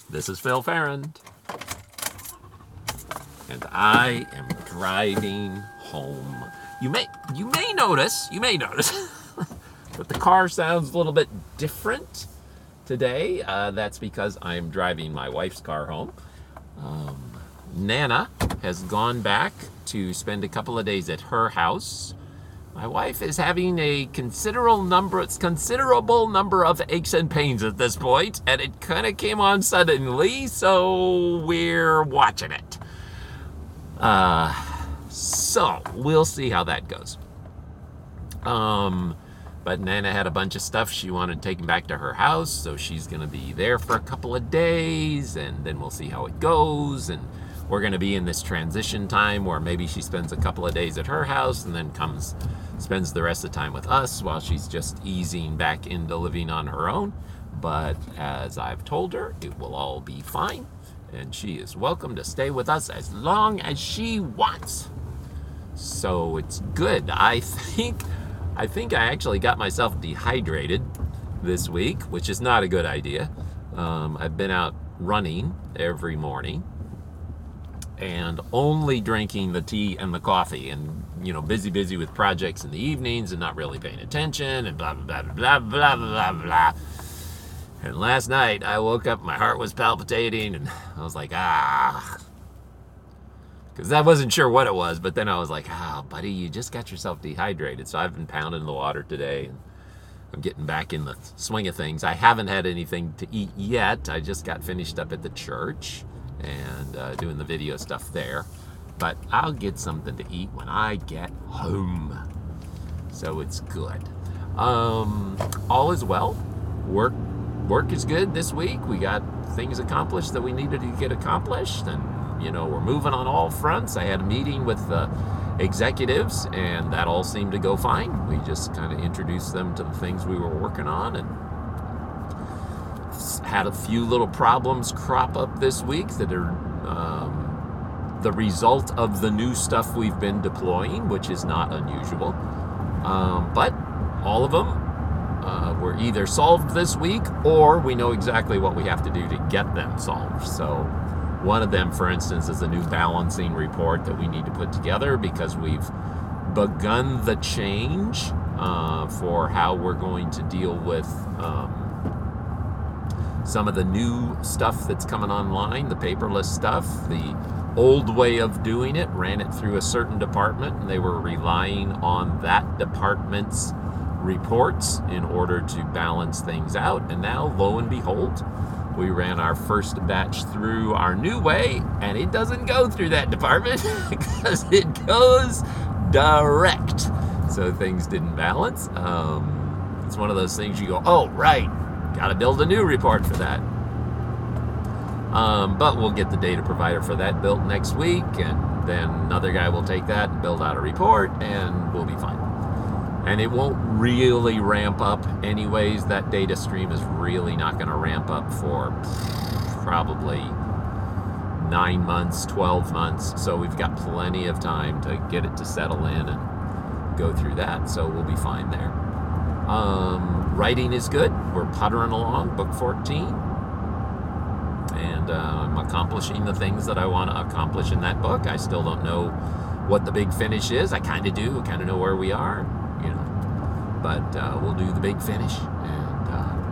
This is Phil Farrand, and I am driving home. You may notice, that the car sounds a little bit different today. That's because I'm driving my wife's car home. Nana has gone back to spend a couple of days at her house. My wife is having a considerable number of aches and pains at this point, and it kind of came on suddenly, so we're watching it. So we'll see how that goes. But Nana had a bunch of stuff she wanted taken back to her house, so she's going to be there for a couple of days, and then we'll see how it goes. And we're going to be in this transition time where maybe she spends a couple of days at her house and then spends the rest of the time with us while she's just easing back into living on her own. But as I've told her, it will all be fine, and she is welcome to stay with us as long as she wants. So it's good. I think I actually got myself dehydrated this week, which is not a good idea. I've been out running every morning and only drinking the tea and the coffee, and busy with projects in the evenings and not really paying attention and blah blah blah blah blah blah blah. And last night I woke up, my heart was palpitating, and I was like, because I wasn't sure what it was, but then I was like, buddy, you just got yourself dehydrated. So I've been pounding the water today, and I'm getting back in the swing of things. I haven't had anything to eat yet. I just got finished up at the church and doing the video stuff there. But I'll get something to eat when I get home. So it's good. All is well. Work is good this week. We got things accomplished that we needed to get accomplished, and we're moving on all fronts. I had a meeting with the executives, and that all seemed to go fine. We just kind of introduced them to the things we were working on, and had a few little problems crop up this week that are the result of the new stuff we've been deploying, which is not unusual. But all of them were either solved this week, or we know exactly what we have to do to get them solved. So one of them, for instance, is a new balancing report that we need to put together because we've begun the change for how we're going to deal with some of the new stuff that's coming online, the paperless stuff. The old way of doing it ran it through a certain department, and they were relying on that department's reports in order to balance things out. And now, lo and behold, we ran our first batch through our new way, and it doesn't go through that department because it goes direct. So things didn't balance. It's one of those things you go, oh, right, got to build a new report for that. But we'll get the data provider for that built next week, and then another guy will take that and build out a report, and we'll be fine. And it won't really ramp up anyways. That data stream is really not going to ramp up for probably 9 months, 12 months. So we've got plenty of time to get it to settle in and go through that. So we'll be fine there. Writing is good. We're puttering along, book 14. And I'm accomplishing the things that I want to accomplish in that book. I still don't know what the big finish is. I kind of do. I kind of know where we are. But we'll do the big finish and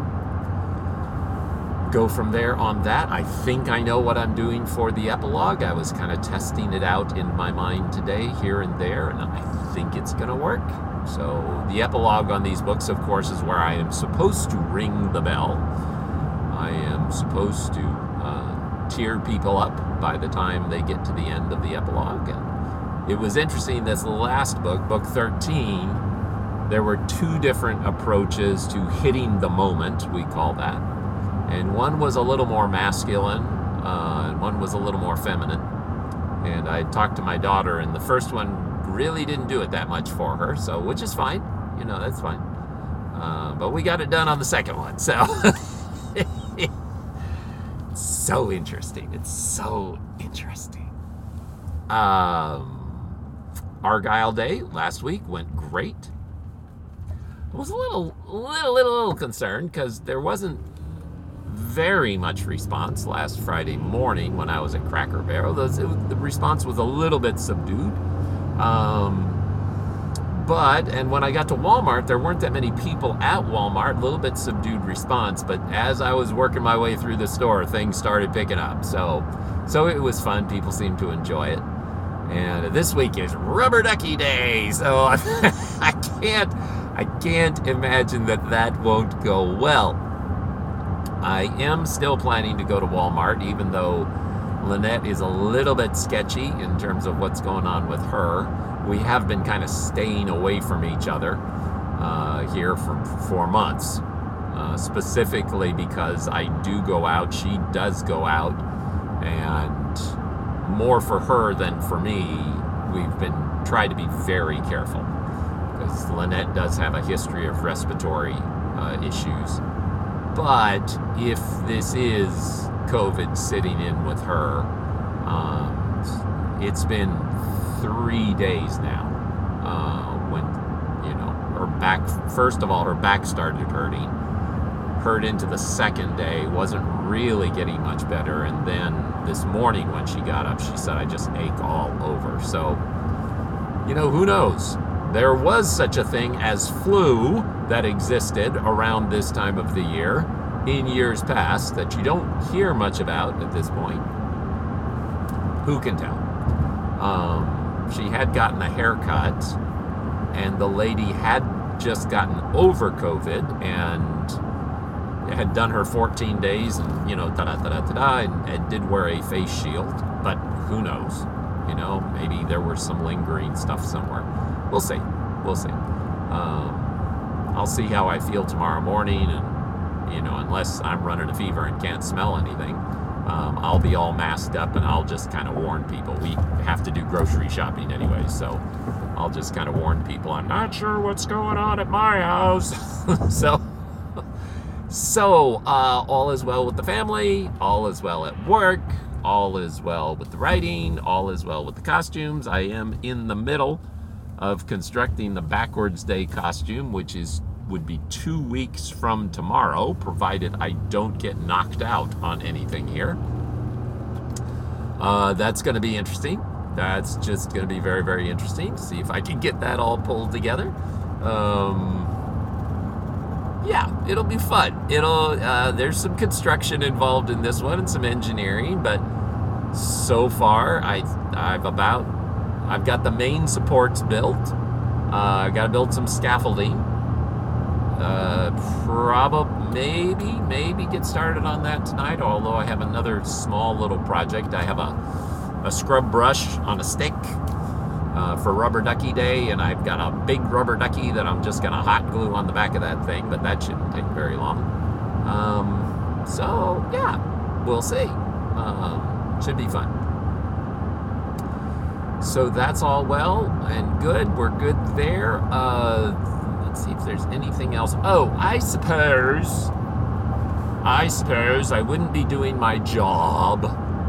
go from there on that. I think I know what I'm doing for the epilogue. I was kind of testing it out in my mind today, here and there, and I think it's going to work. So the epilogue on these books, of course, is where I am supposed to ring the bell. I am supposed to tear people up by the time they get to the end of the epilogue. And it was interesting, this last book, book 13, there were two different approaches to hitting the moment, we call that. And one was a little more masculine, and one was a little more feminine. And I talked to my daughter, and the first one really didn't do it that much for her, so which is fine. That's fine. But we got it done on the second one, so it's so interesting. It's so interesting. Argyle Day last week went great. I was a little concerned because there wasn't very much response last Friday morning when I was at Cracker Barrel. The response was a little bit subdued. And when I got to Walmart, there weren't that many people at Walmart, a little bit subdued response, but as I was working my way through the store, things started picking up. So it was fun. People seemed to enjoy it. And this week is Rubber Ducky Day, so I can't imagine that won't go well. I am still planning to go to Walmart, even though Lynette is a little bit sketchy in terms of what's going on with her. We have been kind of staying away from each other here for 4 months, specifically because I do go out, she does go out, and more for her than for me, we've been trying to be very careful because Lynette does have a history of respiratory issues. But if this is COVID sitting in with her, it's been 3 days now when, her back, first of all, her back started hurting, hurt into the second day, wasn't really getting much better, and then this morning when she got up, she said, I just ache all over. So, who knows? There was such a thing as flu that existed around this time of the year in years past that you don't hear much about at this point. Who can tell? She had gotten a haircut, and the lady had just gotten over COVID and had done her 14 days and, and did wear a face shield. But who knows? Maybe there was some lingering stuff somewhere. We'll see. I'll see how I feel tomorrow morning, and, unless I'm running a fever and can't smell anything, I'll be all masked up, and I'll just kind of warn people. We have to do grocery shopping anyway, so I'll just kind of warn people, I'm not sure what's going on at my house. So all is well with the family, all is well at work, all is well with the writing, all is well with the costumes. I am in the middle of constructing the Backwards Day costume, which would be 2 weeks from tomorrow, provided I don't get knocked out on anything here. That's going to be interesting. That's just going to be very, very interesting to see if I can get that all pulled together. Yeah, it'll be fun. There's some construction involved in this one and some engineering, but so far I've got the main supports built. I've got to build some scaffolding. Maybe get started on that tonight, although I have another small little project. I have a scrub brush on a stick for Rubber Ducky Day, and I've got a big rubber ducky that I'm just going to hot glue on the back of that thing, but that shouldn't take very long. So, yeah, we'll see. Should be fun. So that's all well and good. We're good there. Let's see if there's anything else. Oh, I suppose I wouldn't be doing my job,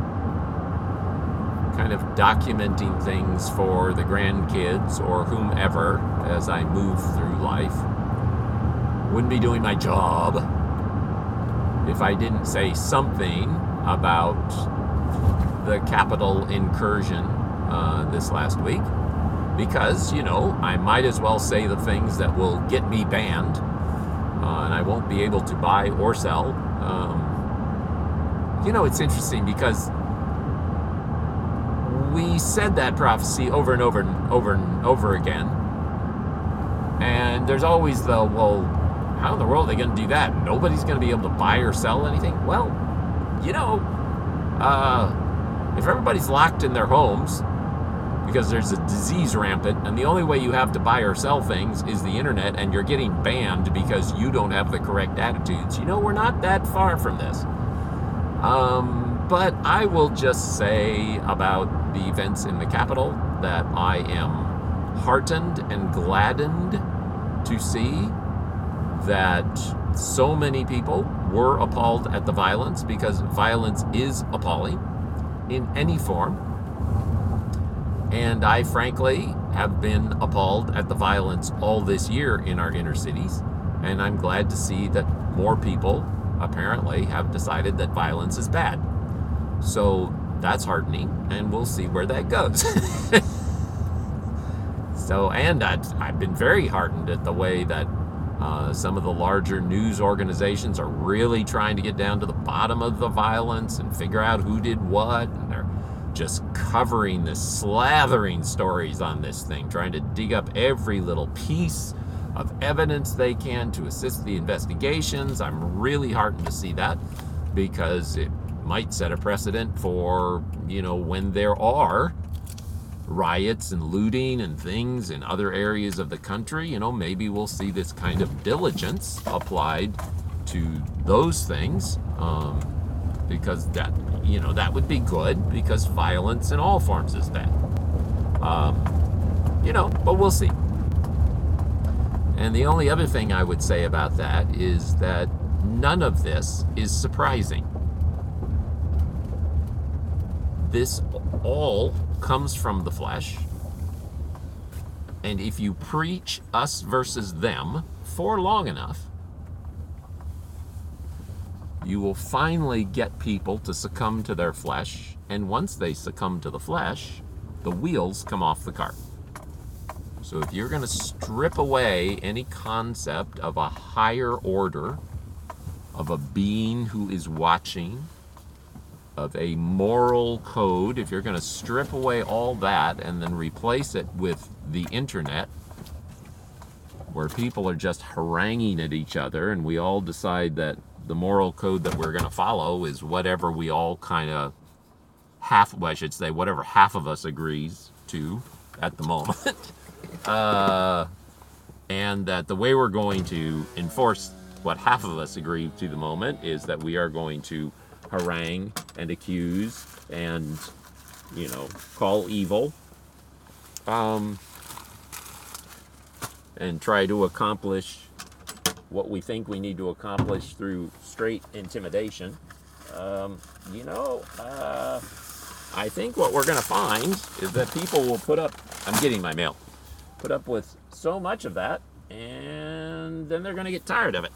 kind of documenting things for the grandkids or whomever as I move through life. Wouldn't be doing my job if I didn't say something about the Capitol incursion this last week, because, I might as well say the things that will get me banned, and I won't be able to buy or sell. It's interesting because we said that prophecy over and over and over and over again, and there's always well, how in the world are they going to do that? Nobody's going to be able to buy or sell anything? Well, if everybody's locked in their homes because there's a disease rampant, and the only way you have to buy or sell things is the internet, and you're getting banned because you don't have the correct attitudes, we're not that far from this. But I will just say about the events in the Capitol that I am heartened and gladdened to see that so many people were appalled at the violence, because violence is appalling in any form. And I frankly have been appalled at the violence all this year in our inner cities. And I'm glad to see that more people apparently have decided that violence is bad. So that's heartening, and we'll see where that goes. So, and I've been very heartened at the way that some of the larger news organizations are really trying to get down to the bottom of the violence and figure out who did what. And they're just covering the slathering stories on this thing, trying to dig up every little piece of evidence they can to assist the investigations. I'm really heartened to see that, because it might set a precedent for, when there are riots and looting and things in other areas of the country, maybe we'll see this kind of diligence applied to those things, because that would be good, because violence in all forms is bad. But we'll see. And the only other thing I would say about that is that none of this is surprising. This all comes from the flesh. And if you preach us versus them for long enough, you will finally get people to succumb to their flesh. And once they succumb to the flesh, the wheels come off the cart. So if you're going to strip away any concept of a higher order, of a being who is watching, of a moral code, if you're going to strip away all that and then replace it with the internet, where people are just haranguing at each other, and we all decide that the moral code that we're going to follow is whatever we all kind of whatever half of us agrees to at the moment. And that the way we're going to enforce what half of us agree to the moment is that we are going to harangue and accuse and, call evil, and try to accomplish what we think we need to accomplish through straight intimidation. I think what we're going to find is that people will put up with so much of that, and then they're going to get tired of it.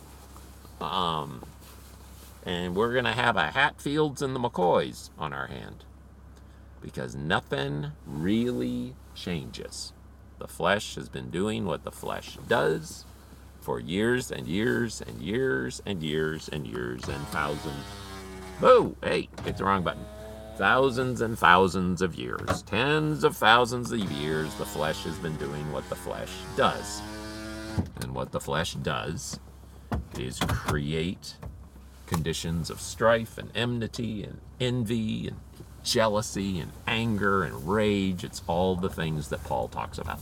And we're going to have a Hatfields and the McCoys on our hand, because nothing really changes. The flesh has been doing what the flesh does for years and years and years and years and years and thousands. Oh, hey, hit the wrong button. Thousands and thousands of years, tens of thousands of years, the flesh has been doing what the flesh does. And what the flesh does is create conditions of strife and enmity and envy and jealousy and anger and rage. It's all the things that Paul talks about.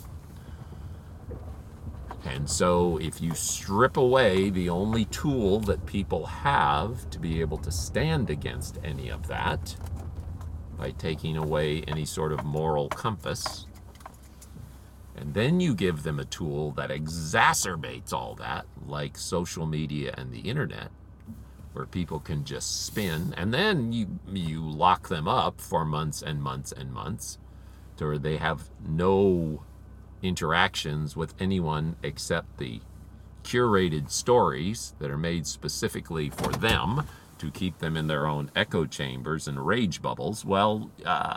And so if you strip away the only tool that people have to be able to stand against any of that, by taking away any sort of moral compass, and then you give them a tool that exacerbates all that, like social media and the internet, where people can just spin, and then you lock them up for months and months and months, to where they have no interactions with anyone except the curated stories that are made specifically for them to keep them in their own echo chambers and rage bubbles. Well,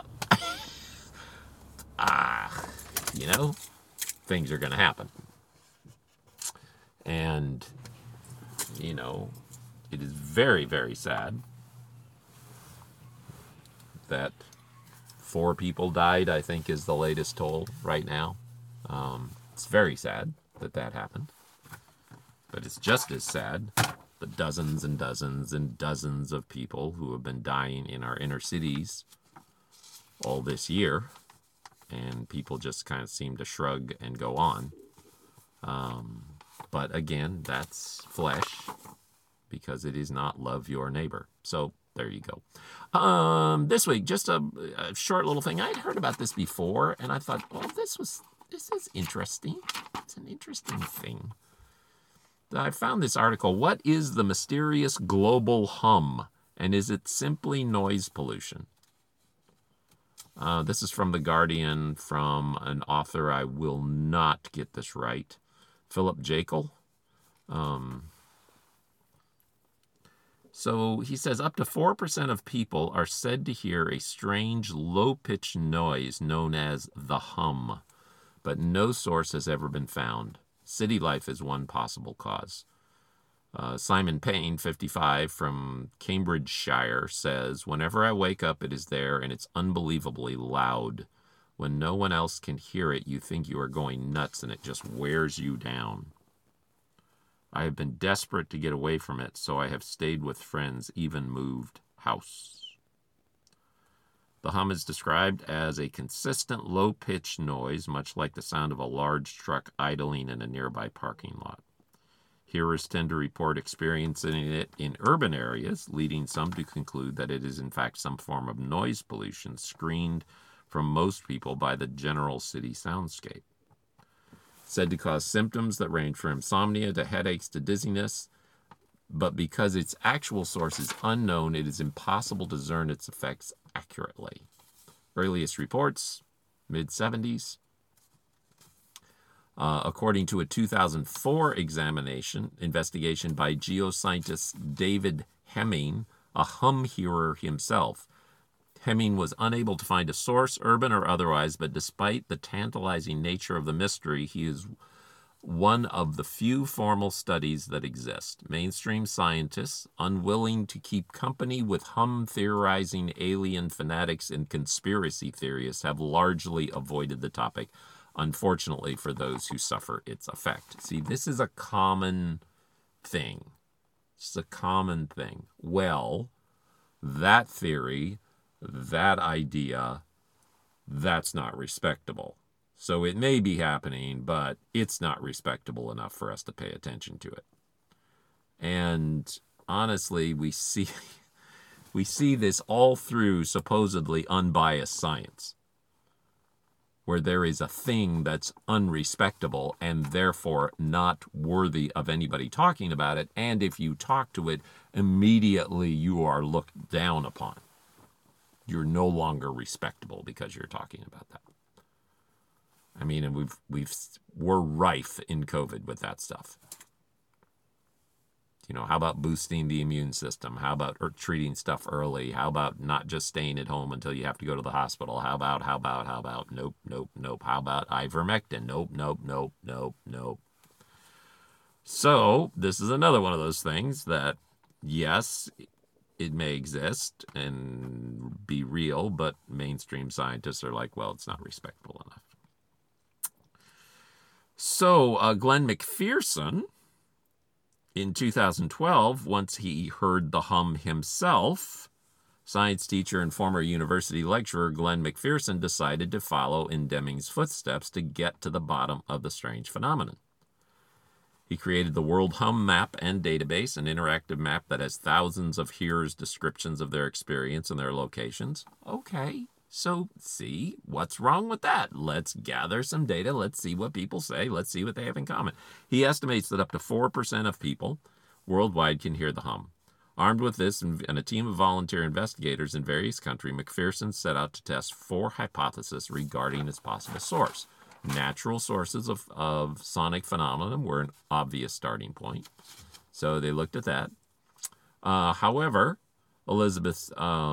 things are going to happen. And, it is very, very sad that 4 people died, I think, is the latest toll right now. It's very sad that happened. But it's just as sad the dozens and dozens and dozens of people who have been dying in our inner cities all this year. And people just kind of seem to shrug and go on. But again, that's flesh, because it is not love your neighbor. So there you go. This week, just a short little thing. I'd heard about this before, and I thought, well, this is interesting. It's an interesting thing. I found this article. What is the mysterious global hum, and is it simply noise pollution? This is from The Guardian, from an author, I will not get this right, Philip Jekyll. So he says up to 4% of people are said to hear a strange low-pitched noise known as the hum, but no source has ever been found. City life is one possible cause. Simon Payne, 55, from Cambridgeshire, says, "Whenever I wake up, it is there, and it's unbelievably loud. When no one else can hear it, you think you are going nuts, and it just wears you down. I have been desperate to get away from it, so I have stayed with friends, even moved house." The hum is described as a consistent low-pitched noise, much like the sound of a large truck idling in a nearby parking lot. Hearers tend to report experiencing it in urban areas, leading some to conclude that it is in fact some form of noise pollution screened from most people by the general city soundscape. Said to cause symptoms that range from insomnia to headaches to dizziness, but because its actual source is unknown, it is impossible to discern its effects accurately. Earliest reports, mid-70s. According to a 2004 investigation by geoscientist David Hemming, a hum hearer himself, Hemming was unable to find a source, urban or otherwise, but despite the tantalizing nature of the mystery, he is one of the few formal studies that exist. Mainstream scientists, unwilling to keep company with hum-theorizing alien fanatics and conspiracy theorists, have largely avoided the topic, unfortunately for those who suffer its effect. See, this is a common thing. It's a common thing. Well, that theory, that idea, that's not respectable. So it may be happening, but it's not respectable enough for us to pay attention to it. And honestly, we see this all through supposedly unbiased science, where there is a thing that's unrespectable and therefore not worthy of anybody talking about it. And if you talk to it, immediately you are looked down upon. You're no longer respectable because you're talking about that. I mean, and we're rife in COVID with that stuff. You know, how about boosting the immune system? How about treating stuff early? How about not just staying at home until you have to go to the hospital? How about? Nope. How about ivermectin? Nope. So this is another one of those things that, yes, it may exist and be real, but mainstream scientists are like, well, it's not respectable enough. So Glenn McPherson, in 2012, once he heard the hum himself, science teacher and former university lecturer Glenn McPherson decided to follow in Deming's footsteps to get to the bottom of the strange phenomenon. He created the World Hum Map and Database, an interactive map that has thousands of hearers' descriptions of their experience and their locations. Okay, so see, what's wrong with that? Let's gather some data. Let's see what people say. Let's see what they have in common. He estimates that up to 4% of people worldwide can hear the hum. Armed with this and a team of volunteer investigators in various countries, McPherson set out to test 4 hypotheses regarding its possible source. Natural sources of sonic phenomenon were an obvious starting point. So they looked at that. However, Elizabeth,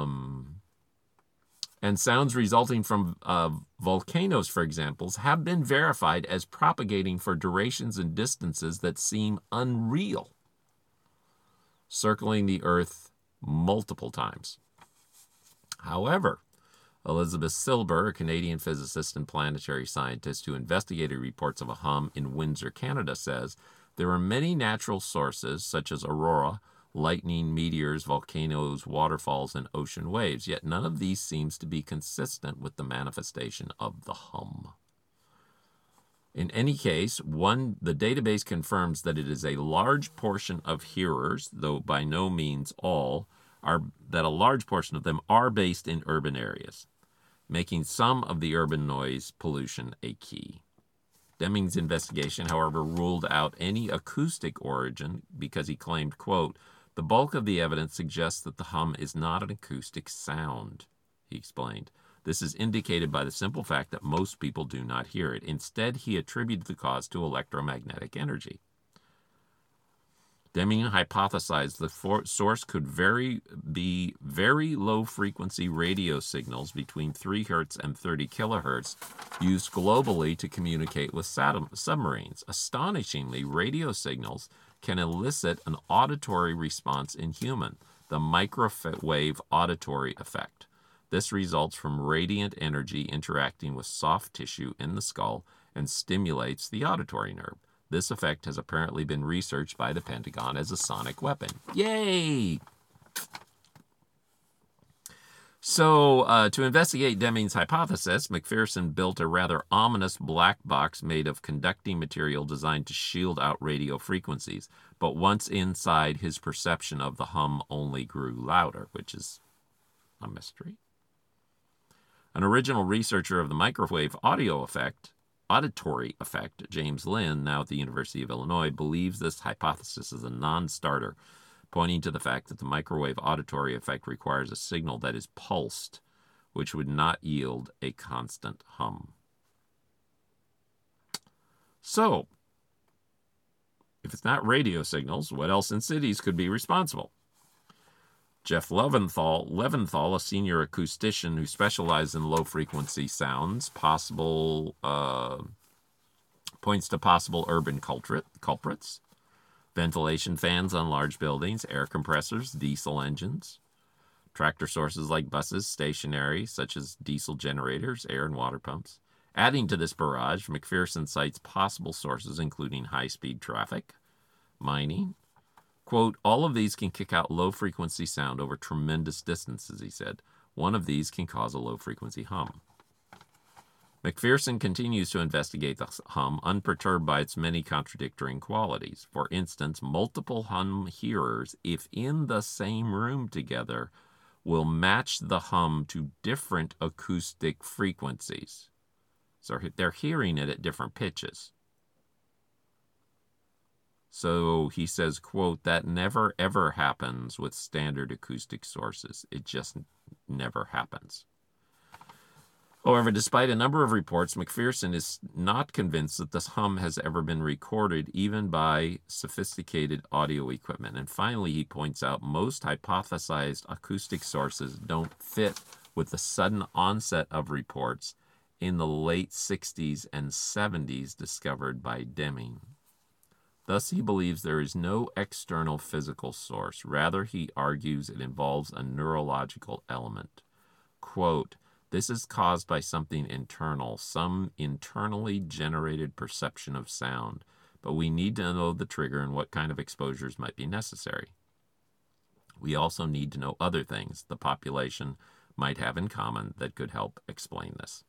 and sounds resulting from volcanoes, for example, have been verified as propagating for durations and distances that seem unreal, circling the Earth multiple times. However, Elizabeth Silber, a Canadian physicist and planetary scientist who investigated reports of a hum in Windsor, Canada, says there are many natural sources, such as aurora, lightning, meteors, volcanoes, waterfalls, and ocean waves, yet none of these seems to be consistent with the manifestation of the hum. In any case, the database confirms that it is a large portion of hearers, though by no means all, that a large portion of them are based in urban areas, making some of the urban noise pollution a key. Deming's investigation, however, ruled out any acoustic origin because he claimed, quote, "The bulk of the evidence suggests that the hum is not an acoustic sound," he explained. "This is indicated by the simple fact that most people do not hear it." Instead, he attributed the cause to electromagnetic energy. Deming hypothesized the source could be very low-frequency radio signals between 3 Hz and 30 kHz used globally to communicate with submarines. Astonishingly, radio signals can elicit an auditory response in human, the microwave auditory effect. This results from radiant energy interacting with soft tissue in the skull and stimulates the auditory nerve. This effect has apparently been researched by the Pentagon as a sonic weapon. Yay! So, to investigate Deming's hypothesis, McPherson built a rather ominous black box made of conducting material designed to shield out radio frequencies. But once inside, his perception of the hum only grew louder, which is a mystery. An original researcher of the microwave auditory effect, James Lynn, now at the University of Illinois, believes this hypothesis is a non-starter, pointing to the fact that the microwave auditory effect requires a signal that is pulsed, which would not yield a constant hum. So, if it's not radio signals, what else in cities could be responsible? Jeff Leventhal, a senior acoustician who specializes in low-frequency sounds, points to possible urban culprits: ventilation fans on large buildings, air compressors, diesel engines, tractor sources like buses, stationary, such as diesel generators, air and water pumps. Adding to this barrage, McPherson cites possible sources including high-speed traffic, mining. Quote, all of these can kick out low-frequency sound over tremendous distances, he said. One of these can cause a low-frequency hum. McPherson continues to investigate the hum, unperturbed by its many contradictory qualities. For instance, multiple hum hearers, if in the same room together, will match the hum to different acoustic frequencies. So they're hearing it at different pitches. So he says, quote, that never ever happens with standard acoustic sources. It just never happens. However, despite a number of reports, McPherson is not convinced that this hum has ever been recorded, even by sophisticated audio equipment. And finally, he points out most hypothesized acoustic sources don't fit with the sudden onset of reports in the late 60s and 70s discovered by Deming. Thus, he believes there is no external physical source. Rather, he argues it involves a neurological element. Quote, this is caused by something internal, some internally generated perception of sound, but we need to know the trigger and what kind of exposures might be necessary. We also need to know other things the population might have in common that could help explain this.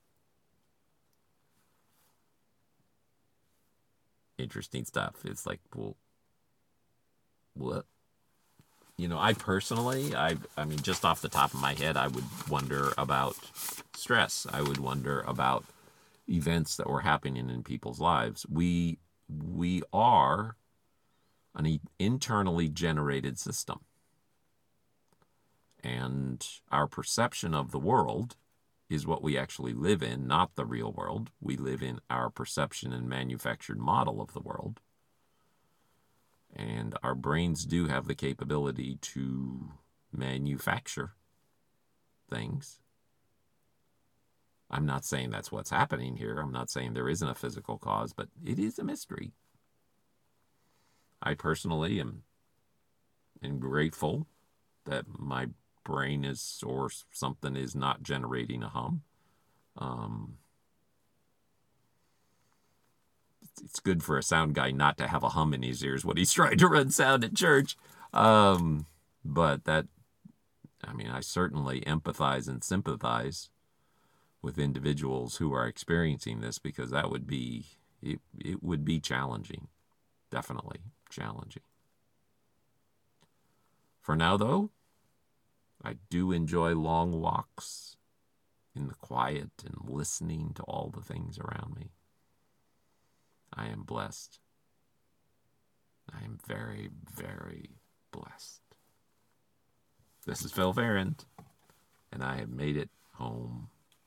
Interesting stuff. It's like, well, what? You know, I personally, I mean, just off the top of my head, I would wonder about stress. I would wonder about events that were happening in people's lives. We are an internally generated system. And our perception of the world is what we actually live in, not the real world. We live in our perception and manufactured model of the world. And our brains do have the capability to manufacture things. I'm not saying that's what's happening here. I'm not saying there isn't a physical cause, but it is a mystery. I personally am grateful that my brain is, or something is not generating a hum. It's good for a sound guy not to have a hum in his ears when he's trying to run sound at church. But that, I mean, I certainly empathize and sympathize with individuals who are experiencing this, because that would be, it would be challenging. Definitely challenging. For now, though, I do enjoy long walks in the quiet and listening to all the things around me. I am blessed. I am very, very blessed. This is Phil Ferrand, and I have made it home